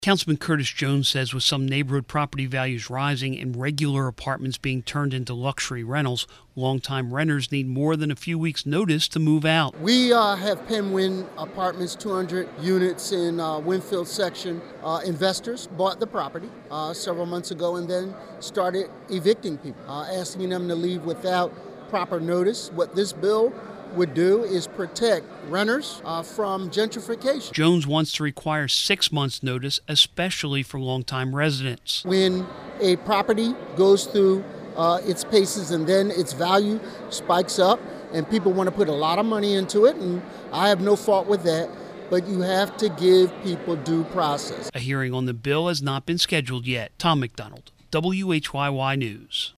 Councilman Curtis Jones says with some neighborhood property values rising and regular apartments being turned into luxury rentals, longtime renters need more than a few weeks' notice to move out. We have Penwyn Apartments, 200 units in Winfield section. Investors bought the property several months ago and then started evicting people, asking them to leave without proper notice. What this bill would do is protect renters from gentrification. Jones wants to require 6 months' notice, especially for longtime residents. When a property goes through its paces and then its value spikes up and people want to put a lot of money into it, and I have no fault with that, but you have to give people due process. A hearing on the bill has not been scheduled yet. Tom McDonald, WHYY News.